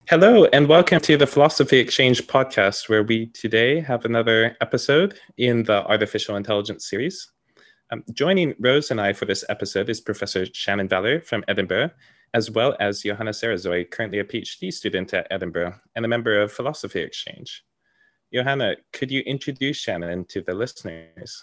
Hello, and welcome to the Philosophy Exchange podcast, where we today have another episode in the Artificial Intelligence series. Joining Rose and I for this episode is Professor Shannon Valliere from Edinburgh, as well as Johanna Sarazoy, currently a PhD student at Edinburgh and a member of Philosophy Exchange. Johanna, could you introduce Shannon to the listeners?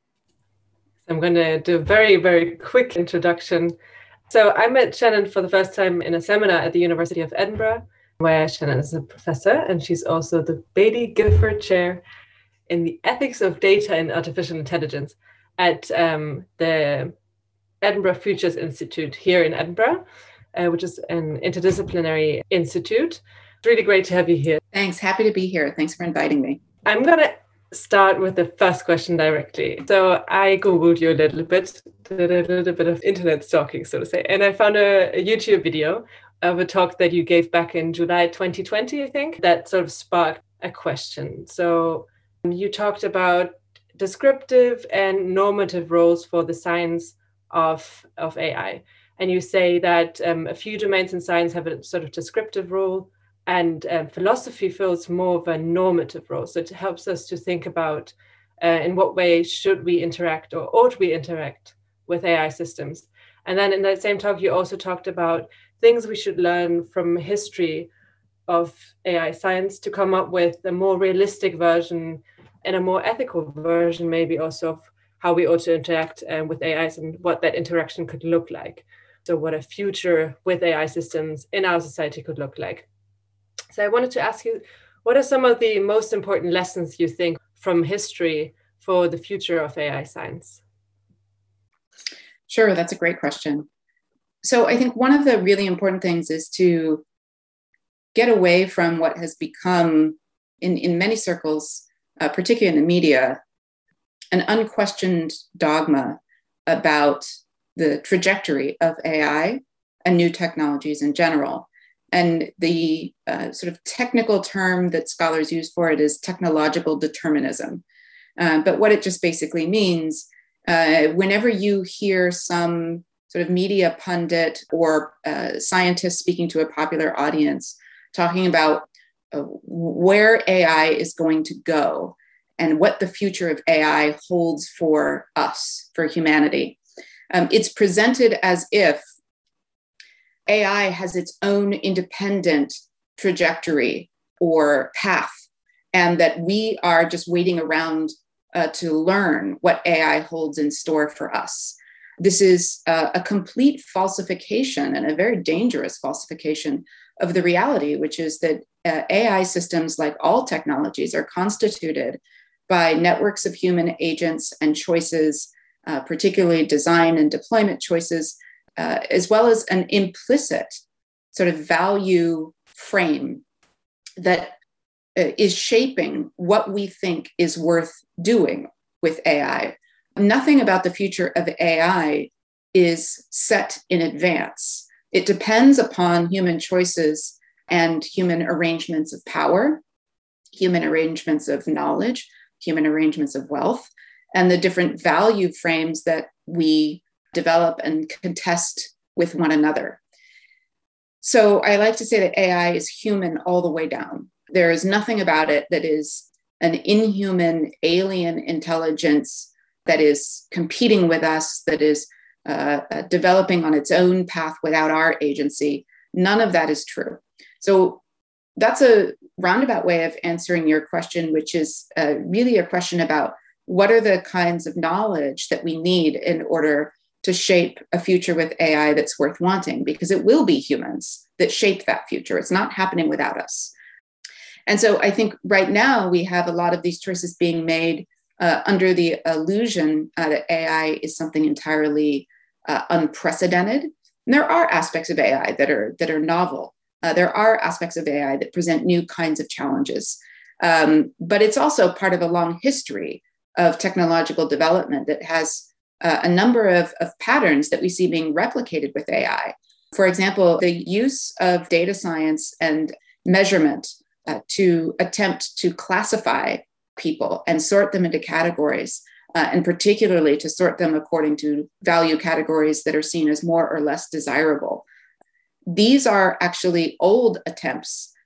I'm going to do a very, very quick introduction. So I met Shannon for the first time in a seminar at the University of Edinburgh, where Shannon is a professor, and she's also the Baillie Gifford Chair in the Ethics of Data and Artificial Intelligence at the Edinburgh Futures Institute here in Edinburgh, which is an interdisciplinary institute. It's really great to have you here. Thanks. Happy to be here. Thanks for inviting me. I'm going to start with the first question directly. So I Googled you a little bit, did a little bit of internet stalking, so to say, and I found a YouTube video of a talk that you gave back in July 2020, I think, that sort of sparked a question. So you talked about descriptive and normative roles for the science of AI. And you say that a few domains in science have a sort of descriptive role, and philosophy fills more of a normative role. So it helps us to think about in what way should we interact or ought we interact with AI systems. And then in that same talk, you also talked about things we should learn from history of AI science to come up with a more realistic version and a more ethical version, maybe also of how we ought to interact with AIs and what that interaction could look like. So what a future with AI systems in our society could look like. So I wanted to ask you, what are some of the most important lessons you think from history for the future of AI science? Sure, that's a great question. So I think one of the really important things is to get away from what has become, in many circles, particularly in the media, an unquestioned dogma about the trajectory of AI and new technologies in general. And the sort of technical term that scholars use for it is technological determinism. But what it just basically means, whenever you hear some sort of media pundit or scientist speaking to a popular audience, talking about where AI is going to go and what the future of AI holds for us, for humanity, it's presented as if AI has its own independent trajectory or path, and that we are just waiting around to learn what AI holds in store for us. This is a complete falsification, and a very dangerous falsification of the reality, which is that AI systems, like all technologies, are constituted by networks of human agents and choices, particularly design and deployment choices, as well as an implicit sort of value frame that is shaping what we think is worth doing with AI. Nothing about the future of AI is set in advance. It depends upon human choices and human arrangements of power, human arrangements of knowledge, human arrangements of wealth, and the different value frames that we develop and contest with one another. So I like to say that AI is human all the way down. There is nothing about it that is an inhuman, alien intelligence that is competing with us, that is developing on its own path without our agency. None of that is true. So that's a roundabout way of answering your question, which is really a question about what are the kinds of knowledge that we need in order to shape a future with AI that's worth wanting, because it will be humans that shape that future. It's not happening without us. And so I think right now we have a lot of these choices being made under the illusion that AI is something entirely unprecedented. And there are aspects of AI that are novel. There are aspects of AI that present new kinds of challenges. But it's also part of a long history of technological development that has a number of patterns that we see being replicated with AI. For example, the use of data science and measurement to attempt to classify people and sort them into categories, and particularly to sort them according to value categories that are seen as more or less desirable. These are actually old attempts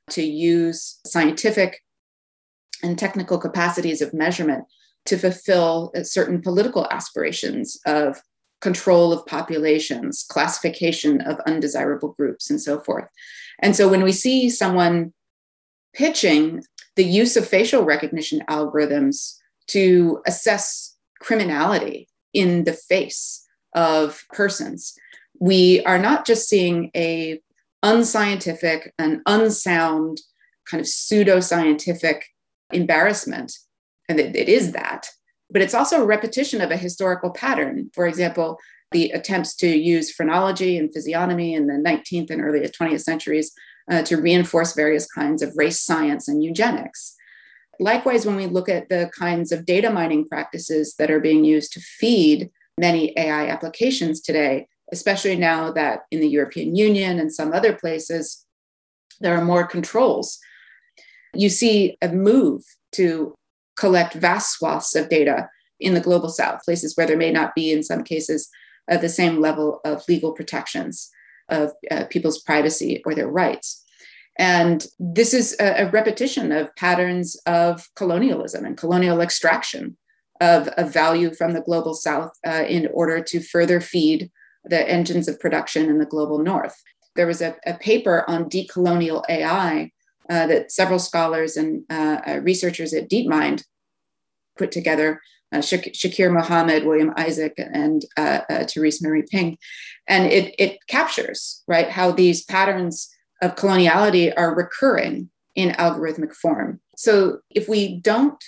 to use scientific and technical capacities of measurement to fulfill certain political aspirations of control of populations, classification of undesirable groups, and so forth. And so when we see someone pitching the use of facial recognition algorithms to assess criminality in the face of persons, we are not just seeing a unscientific and unsound kind of pseudoscientific embarrassment, and it is that, but it's also a repetition of a historical pattern. For example, the attempts to use phrenology and physiognomy in the 19th and early 20th centuries to reinforce various kinds of race science and eugenics. Likewise, when we look at the kinds of data mining practices that are being used to feed many AI applications today, especially now that in the European Union and some other places, there are more controls, you see a move to collect vast swaths of data in the global south, places where there may not be, in some cases, the same level of legal protections of people's privacy or their rights. And this is a repetition of patterns of colonialism and colonial extraction of value from the global south in order to further feed the engines of production in the global north. There was a paper on decolonial AI that several scholars and researchers at DeepMind put together, Shakir Mohammed, William Isaac, and Therese Marie Ping. And it captures, right, how these patterns of coloniality are recurring in algorithmic form. So if we don't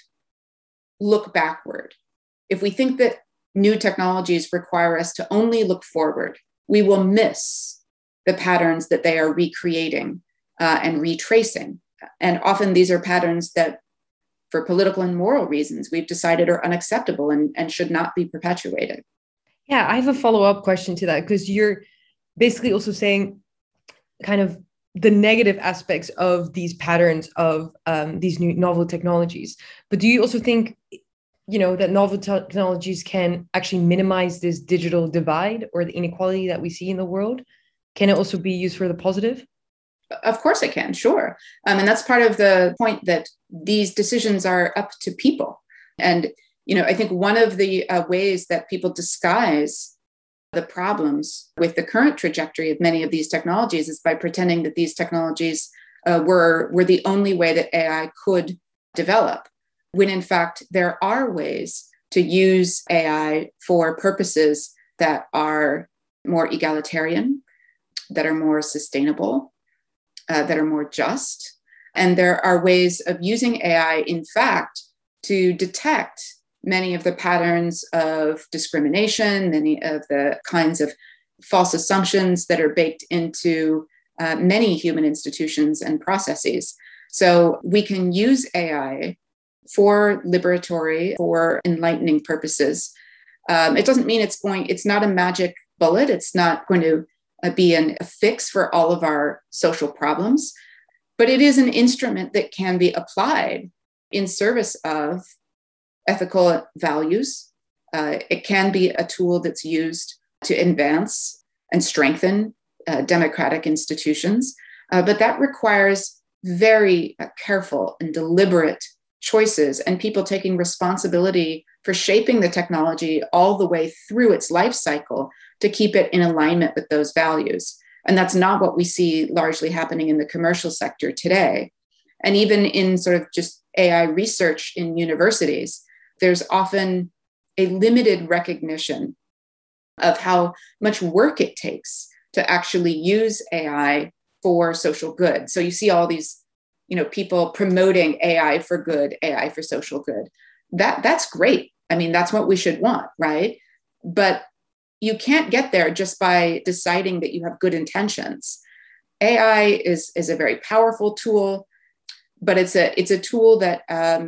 look backward, if we think that new technologies require us to only look forward, we will miss the patterns that they are recreating and retracing. And often these are patterns that, for political and moral reasons, we've decided are unacceptable and should not be perpetuated. Yeah, I have a follow-up question to that, because you're basically also saying kind of the negative aspects of these patterns of these new novel technologies. But do you also think, that novel technologies can actually minimize this digital divide or the inequality that we see in the world? Can it also be used for the positive? Of course it can, sure. And that's part of the point, that these decisions are up to people. And, I think one of the ways that people disguise the problems with the current trajectory of many of these technologies is by pretending that these technologies were the only way that AI could develop, when in fact there are ways to use AI for purposes that are more egalitarian, that are more sustainable, that are more just. And there are ways of using AI, in fact, to detect many of the patterns of discrimination, many of the kinds of false assumptions that are baked into many human institutions and processes. So we can use AI for liberatory, for enlightening purposes. It doesn't mean it's not a magic bullet. It's not going to be a fix for all of our social problems, but it is an instrument that can be applied in service of ethical values. It can be a tool that's used to advance and strengthen democratic institutions, but that requires very careful and deliberate choices and people taking responsibility for shaping the technology all the way through its life cycle to keep it in alignment with those values. And that's not what we see largely happening in the commercial sector today. And even in sort of just AI research in universities, there's often a limited recognition of how much work it takes to actually use AI for social good. So you see all these, people promoting AI for good, AI for social good. That's great. I mean, that's what we should want, right? But you can't get there just by deciding that you have good intentions. AI is a very powerful tool, but it's a tool that,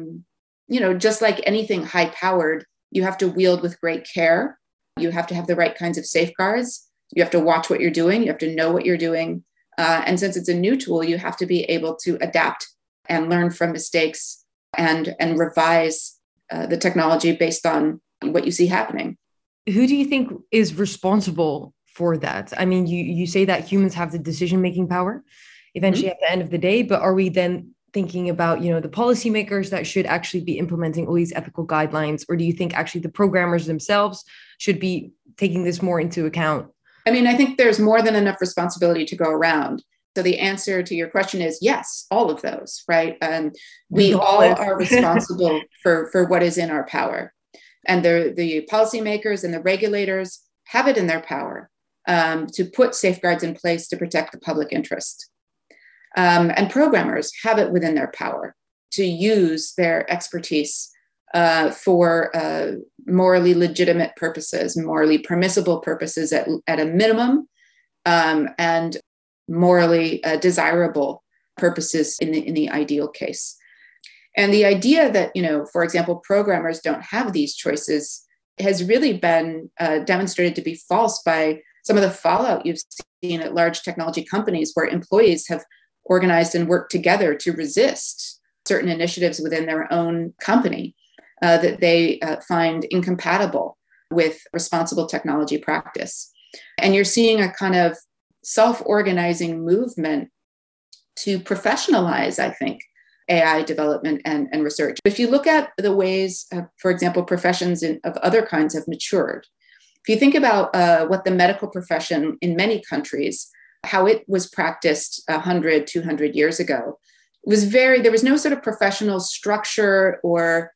just like anything high-powered, you have to wield with great care. You have to have the right kinds of safeguards. You have to watch what you're doing. You have to know what you're doing. And since it's a new tool, you have to be able to adapt and learn from mistakes and revise the technology based on what you see happening. Who do you think is responsible for that? I mean, you say that humans have the decision-making power. eventually at the end of the day, but are we then thinking about, the policymakers that should actually be implementing all these ethical guidelines? Or do you think actually the programmers themselves should be taking this more into account? I mean, I think there's more than enough responsibility to go around. So the answer to your question is yes, all of those, right? We all are responsible for what is in our power. And the policymakers and the regulators have it in their power to put safeguards in place to protect the public interest. And programmers have it within their power to use their expertise for morally legitimate purposes, morally permissible purposes at a minimum, and morally desirable purposes in the ideal case. And the idea that, for example, programmers don't have these choices has really been demonstrated to be false by some of the fallout you've seen at large technology companies where employees have organized and worked together to resist certain initiatives within their own company that they find incompatible with responsible technology practice. And you're seeing a kind of self-organizing movement to professionalize, I think, AI development and research. If you look at the ways, for example, professions of other kinds have matured, if you think about what the medical profession in many countries, how it was practiced 100, 200 years ago, there was no sort of professional structure or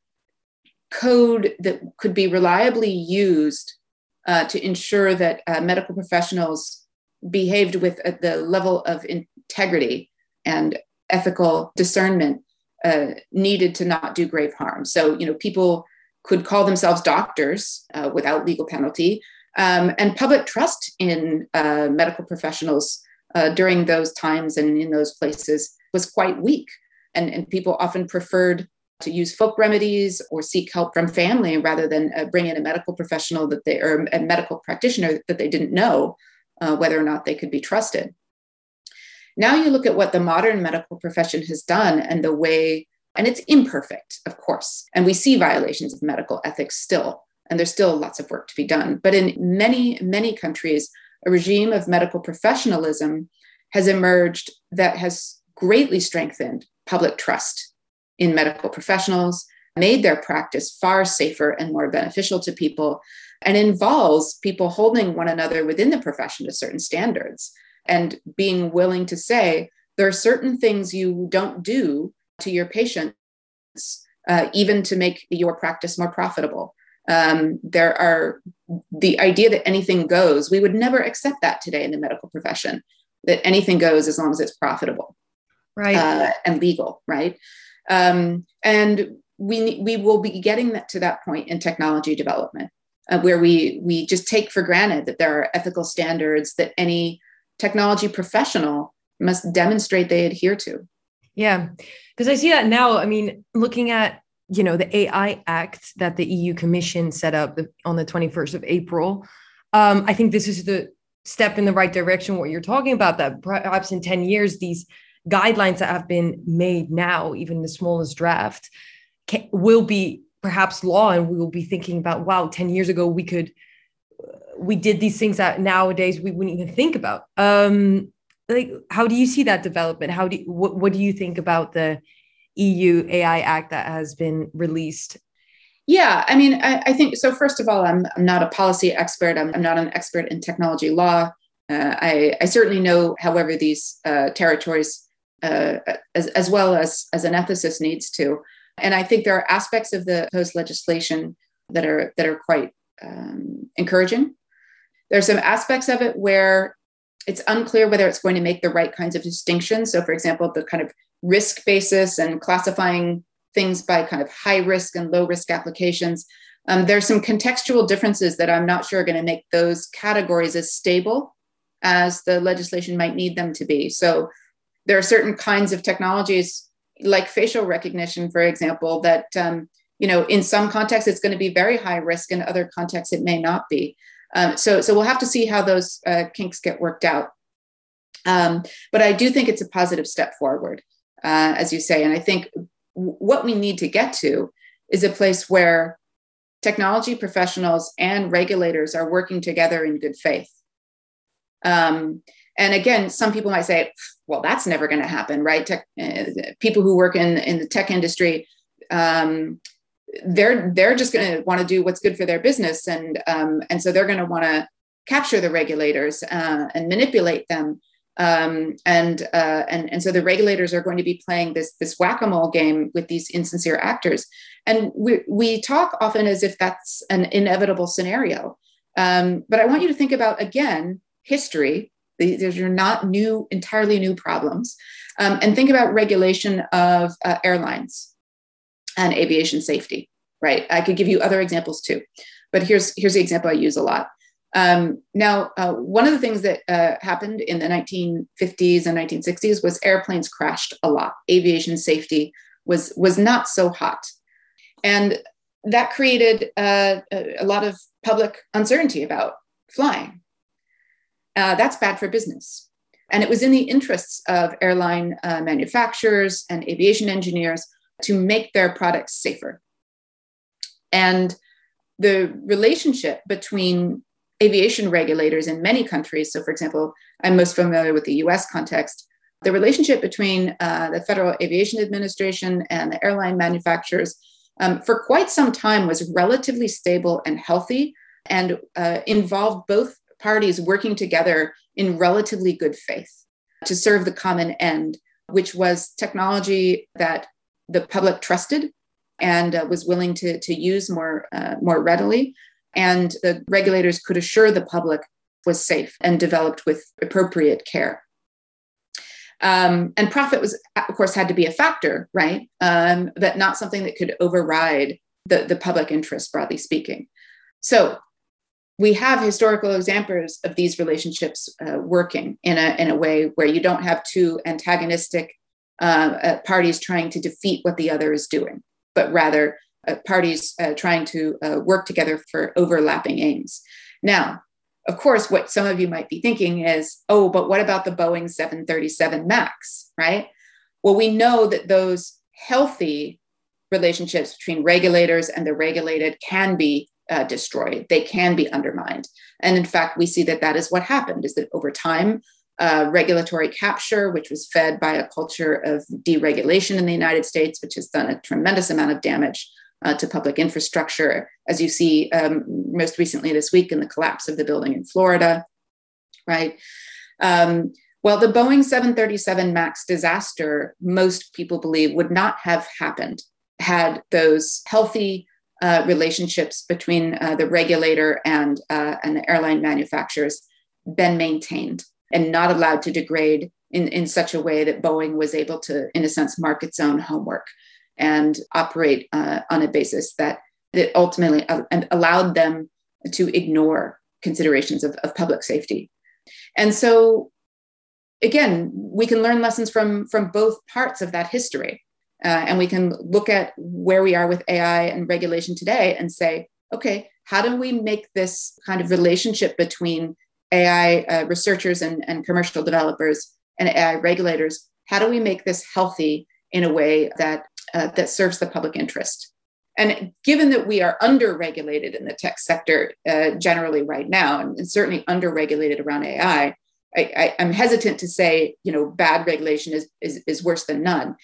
code that could be reliably used to ensure that medical professionals behaved with the level of integrity and ethical discernment needed to not do grave harm. So, people could call themselves doctors without legal penalty. And public trust in medical professionals during those times and in those places was quite weak. And people often preferred to use folk remedies or seek help from family rather than bring in a medical professional or a medical practitioner that they didn't know whether or not they could be trusted. Now you look at what the modern medical profession has done and the way, and it's imperfect, of course, and we see violations of medical ethics still, and there's still lots of work to be done. But in many, many countries, a regime of medical professionalism has emerged that has greatly strengthened public trust in medical professionals, made their practice far safer and more beneficial to people, and involves people holding one another within the profession to certain standards and being willing to say, there are certain things you don't do to your patients, even to make your practice more profitable. There are the idea that anything goes. We would never accept that today in the medical profession, that anything goes as long as it's profitable, right, and legal, right? And we will be getting to that point in technology development, where we just take for granted that there are ethical standards that any technology professional must demonstrate they adhere to. Yeah, because I see that now. I mean, looking at, the AI Act that the EU Commission set up on the 21st of April, I think this is the step in the right direction, what you're talking about, that perhaps in 10 years, these guidelines that have been made now, even the smallest draft, will be perhaps law, and we will be thinking about, wow, 10 years ago, we did these things that nowadays we wouldn't even think about. How do you see that development? What do you think about the EU AI Act that has been released? Yeah, I mean, I think so. First of all, I'm not a policy expert. I'm not an expert in technology law. I certainly know, however, these territories as well as an ethicist needs to. And I think there are aspects of the proposed legislation that are quite encouraging. There are some aspects of it where it's unclear whether it's going to make the right kinds of distinctions. So, for example, the kind of risk basis and classifying things by kind of high risk and low risk applications. There's some contextual differences that I'm not sure are going to make those categories as stable as the legislation might need them to be. So there are certain kinds of technologies like facial recognition, for example, that in some contexts it's going to be very high risk, in other contexts it may not be. So we'll have to see how those kinks get worked out. But I do think it's a positive step forward, as you say. And I think what we need to get to is a place where technology professionals and regulators are working together in good faith. And again, some people might say, well, that's never going to happen, right? People who work in the tech industry, they're just going to want to do what's good for their business, and so they're going to want to capture the regulators and manipulate them, and so the regulators are going to be playing this whack-a-mole game with these insincere actors, and we talk often as if that's an inevitable scenario, but I want you to think about, again, history. These are not entirely new problems, and think about regulation of airlines and aviation safety, right? I could give you other examples too, but here's the example I use a lot. Now, one of the things that happened in the 1950s and 1960s was airplanes crashed a lot. Aviation safety was not so hot. And that created a lot of public uncertainty about flying. That's bad for business. And it was in the interests of airline manufacturers and aviation engineers to make their products safer. And the relationship between aviation regulators in many countries, so for example, I'm most familiar with the US context, the relationship between the Federal Aviation Administration and the airline manufacturers for quite some time was relatively stable and healthy, and involved both parties working together in relatively good faith to serve the common end, which was technology that the public trusted and was willing to use more readily. And the regulators could assure the public was safe and developed with appropriate care. And profit was, of course, had to be a factor, right? But not something that could override the public interest, broadly speaking. So we have historical examples of these relationships working in a way where you don't have two antagonistic parties trying to defeat what the other is doing, but rather parties trying to work together for overlapping aims. Now, of course, what some of you might be thinking is, oh, but what about the Boeing 737 MAX, right? Well, we know that those healthy relationships between regulators and the regulated can be destroyed. They can be undermined. And in fact, we see that is what happened, is that over time, regulatory capture, which was fed by a culture of deregulation in the United States, which has done a tremendous amount of damage to public infrastructure, as you see most recently this week in the collapse of the building in Florida, right? Well, the Boeing 737 MAX disaster, most people believe, would not have happened had those healthy relationships between the regulator and the airline manufacturers been maintained and not allowed to degrade in such a way that Boeing was able to, in a sense, mark its own homework and operate on a basis that ultimately allowed them to ignore considerations of public safety. And so, again, we can learn lessons from both parts of that history. And we can look at where we are with AI and regulation today and say, okay, how do we make this kind of relationship between AI researchers and commercial developers and AI regulators, how do we make this healthy in a way that serves the public interest? And given that we are under-regulated in the tech sector generally right now, and certainly under-regulated around AI, I'm hesitant to say, bad regulation is worse than none.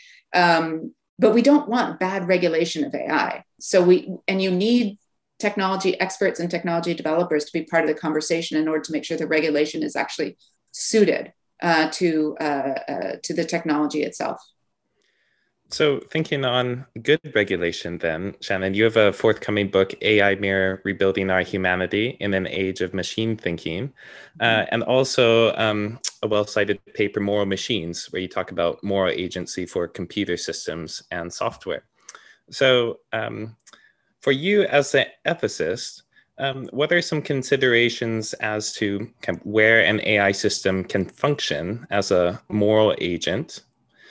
But we don't want bad regulation of AI. So you need technology experts and technology developers to be part of the conversation in order to make sure the regulation is actually suited to the technology itself. So thinking on good regulation then, Shannon, you have a forthcoming book, AI Mirror, Rebuilding Our Humanity in an Age of Machine Thinking, and also a well-cited paper, Moral Machines, where you talk about moral agency for computer systems and software. So for you as an ethicist, what are some considerations as to kind of where an AI system can function as a moral agent?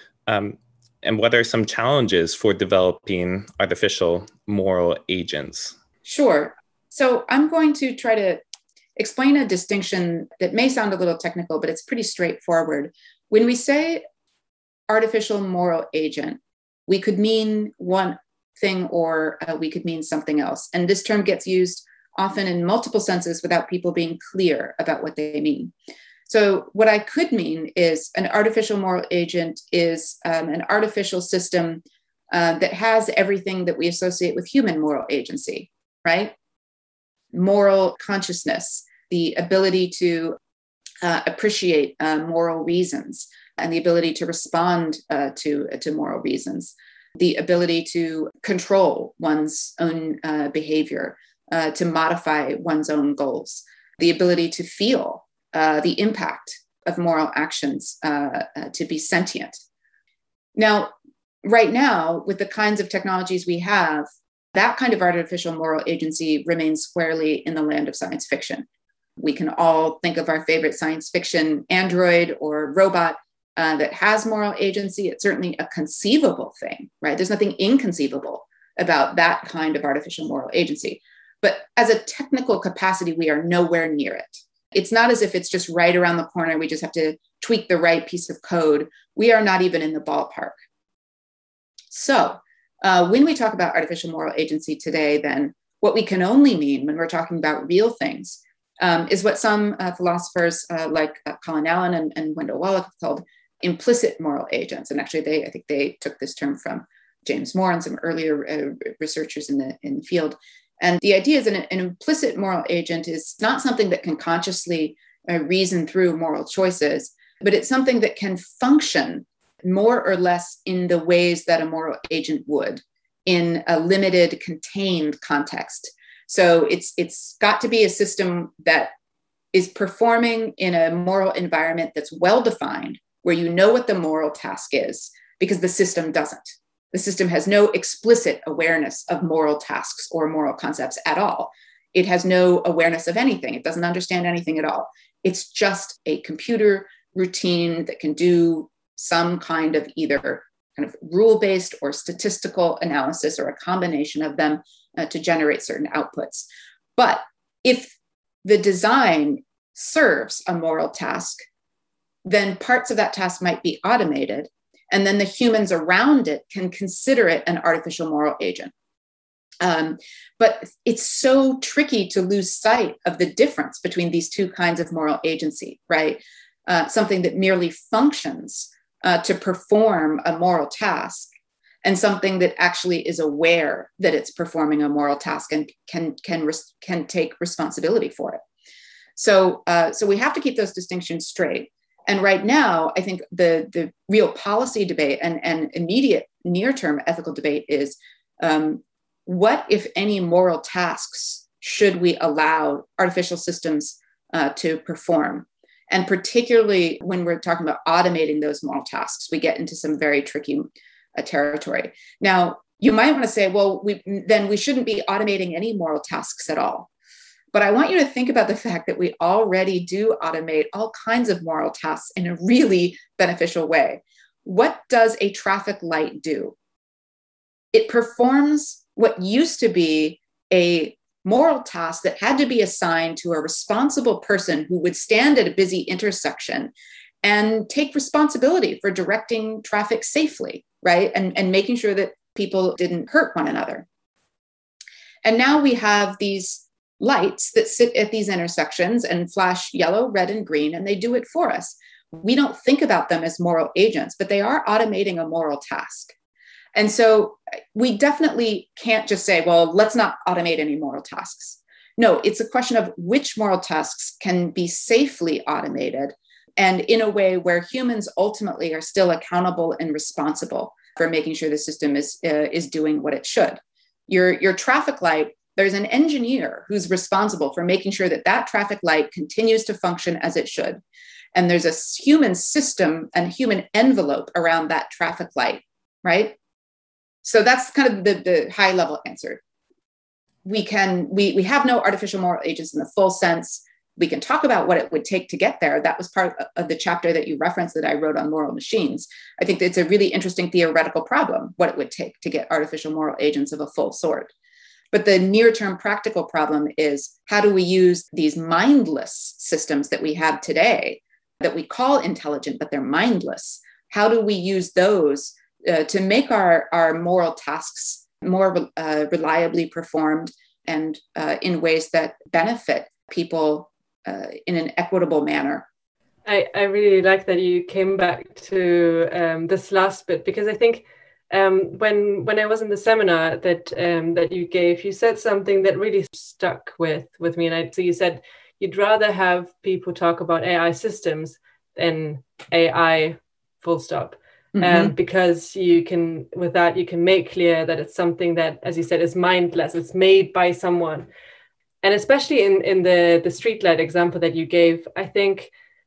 And what are some challenges for developing artificial moral agents? Sure. So I'm going to try to explain a distinction that may sound a little technical, but it's pretty straightforward. When we say artificial moral agent, we could mean one thing or we could mean something else. And this term gets used often in multiple senses without people being clear about what they mean. So what I could mean is an artificial moral agent is an artificial system that has everything that we associate with human moral agency, right? Moral consciousness, the ability to appreciate moral reasons, and the ability to respond to moral reasons, the ability to control one's own behavior, to modify one's own goals, the ability to feel the impact of moral actions, to be sentient. Now, right now, with the kinds of technologies we have, that kind of artificial moral agency remains squarely in the land of science fiction. We can all think of our favorite science fiction android or robot that has moral agency. It's certainly a conceivable thing, right? There's nothing inconceivable about that kind of artificial moral agency. But as a technical capacity, we are nowhere near it. It's not as if it's just right around the corner. We just have to tweak the right piece of code. We are not even in the ballpark. So when we talk about artificial moral agency today, then what we can only mean when we're talking about real things is what some philosophers like Colin Allen and Wendell Wallach have called implicit moral agents. And actually, I think they took this term from James Moore and some earlier researchers in the field. And the idea is an implicit moral agent is not something that can consciously reason through moral choices, but it's something that can function more or less in the ways that a moral agent would in a limited, contained context. So it's got to be a system that is performing in a moral environment that's well-defined, where you know what the moral task is, because the system doesn't. The system has no explicit awareness of moral tasks or moral concepts at all. It has no awareness of anything. It doesn't understand anything at all. It's just a computer routine that can do some kind of either kind of rule-based or statistical analysis or a combination of them to generate certain outputs. But if the design serves a moral task, then parts of that task might be automated, and then the humans around it can consider it an artificial moral agent. But it's so tricky to lose sight of the difference between these two kinds of moral agency, right? Something that merely functions to perform a moral task, and something that actually is aware that it's performing a moral task and can take responsibility for it. So we have to keep those distinctions straight. And right now, I think the real policy debate and immediate near-term ethical debate is what, if any, moral tasks should we allow artificial systems to perform? And particularly when we're talking about automating those moral tasks, we get into some very tricky territory. Now, you might want to say, well, we shouldn't be automating any moral tasks at all. But I want you to think about the fact that we already do automate all kinds of moral tasks in a really beneficial way. What does a traffic light do? It performs what used to be a moral task that had to be assigned to a responsible person who would stand at a busy intersection and take responsibility for directing traffic safely, right? And making sure that people didn't hurt one another. And now we have these lights that sit at these intersections and flash yellow, red, and green, and they do it for us. We don't think about them as moral agents, but they are automating a moral task. And so we definitely can't just say, well, let's not automate any moral tasks. No, it's a question of which moral tasks can be safely automated and in a way where humans ultimately are still accountable and responsible for making sure the system is doing what it should. Your traffic light, there's an engineer who's responsible for making sure that that traffic light continues to function as it should. And there's a human system and human envelope around that traffic light, right? So that's kind of the high level answer. We have no artificial moral agents in the full sense. We can talk about what it would take to get there. That was part of the chapter that you referenced that I wrote on moral machines. I think it's a really interesting theoretical problem, what it would take to get artificial moral agents of a full sort. But the near-term practical problem is, how do we use these mindless systems that we have today that we call intelligent, but they're mindless? How do we use those to make our moral tasks more reliably performed and in ways that benefit people in an equitable manner? I really like that you came back to this last bit, because I think when I was in the seminar that you gave, you said something that really stuck with me. And so you said you'd rather have people talk about AI systems than AI full stop. Because you can, with that, you can make clear that it's something that, as you said, is mindless. It's made by someone. And especially in the streetlight example that you gave, I think,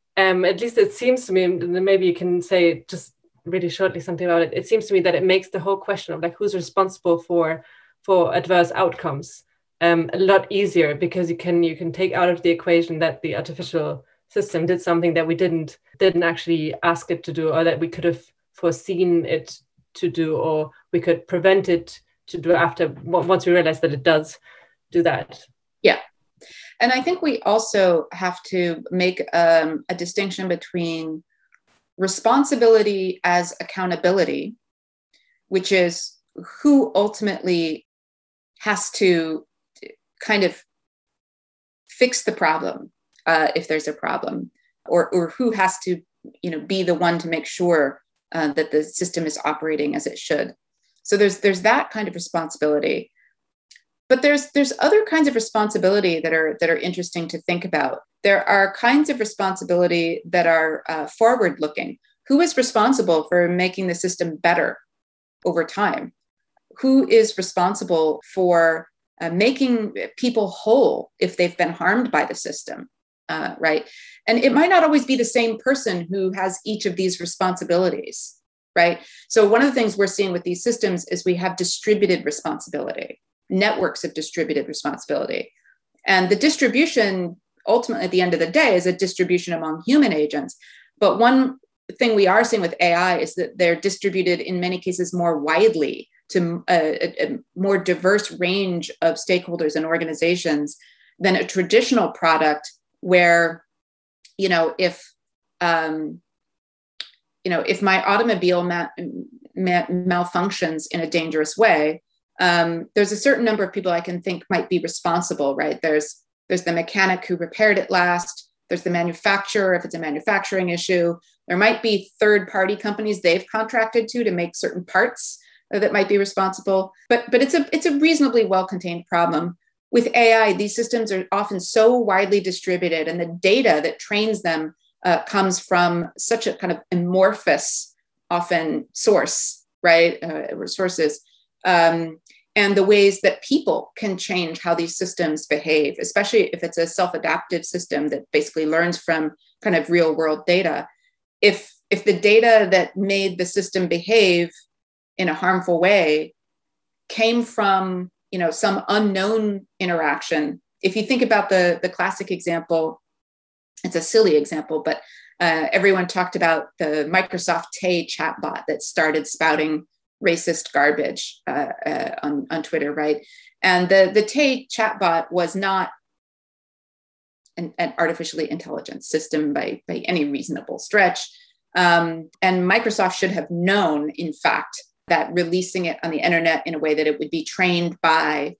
at least it seems to me, and maybe you can say just really shortly something about it. It seems to me that it makes the whole question of like who's responsible for adverse outcomes a lot easier, because you can take out of the equation that the artificial system did something that we didn't actually ask it to do, or that we could have foreseen it to do, or we could prevent it to do after once we realize that it does do that. Yeah. And I think we also have to make a distinction between responsibility as accountability, which is who ultimately has to kind of fix the problem if there's a problem, or who has to, be the one to make sure that the system is operating as it should. So there's that kind of responsibility. But there's other kinds of responsibility that are interesting to think about. There are kinds of responsibility that are forward-looking. Who is responsible for making the system better over time? Who is responsible for making people whole if they've been harmed by the system, right? And it might not always be the same person who has each of these responsibilities, right? So one of the things we're seeing with these systems is we have distributed responsibility. Networks of distributed responsibility. And the distribution, ultimately, at the end of the day, is a distribution among human agents. But one thing we are seeing with AI is that they're distributed in many cases more widely to a more diverse range of stakeholders and organizations than a traditional product where, if my automobile malfunctions in a dangerous way, there's a certain number of people I can think might be responsible, right? There's the mechanic who repaired it last. There's the manufacturer, if it's a manufacturing issue. There might be third-party companies they've contracted to make certain parts that might be responsible. But it's a reasonably well-contained problem. With AI, these systems are often so widely distributed, and the data that trains them comes from such a kind of amorphous, often source, right? Resources. And the ways that people can change how these systems behave, especially if it's a self-adaptive system that basically learns from kind of real world data. If the data that made the system behave in a harmful way came from, some unknown interaction, if you think about the classic example, it's a silly example, but everyone talked about the Microsoft Tay chatbot that started spouting racist garbage on Twitter, right? And the Tay chatbot was not an artificially intelligent system by any reasonable stretch. And Microsoft should have known, in fact, that releasing it on the internet in a way that it would be trained by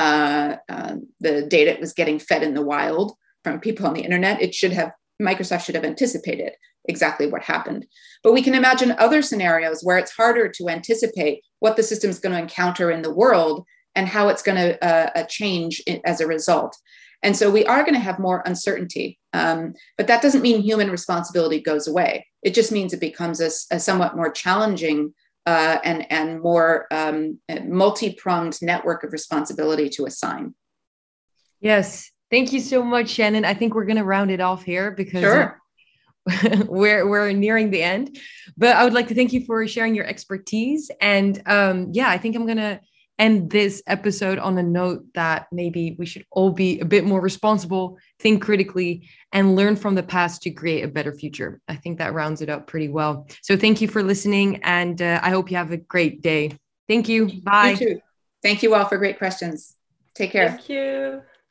the data it was getting fed in the wild from people on the internet, Microsoft should have anticipated exactly what happened. But we can imagine other scenarios where it's harder to anticipate what the system is going to encounter in the world and how it's going to change as a result. And so we are going to have more uncertainty. But that doesn't mean human responsibility goes away. It just means it becomes a somewhat more challenging and more multi-pronged network of responsibility to assign. Yes. Thank you so much, Shannon. I think we're going to round it off here because sure. we're nearing the end. But I would like to thank you for sharing your expertise. And I think I'm going to end this episode on a note that maybe we should all be a bit more responsible, think critically, and learn from the past to create a better future. I think that rounds it up pretty well. So thank you for listening, and I hope you have a great day. Thank you. Bye. You too. Thank you all for great questions. Take care. Thank you.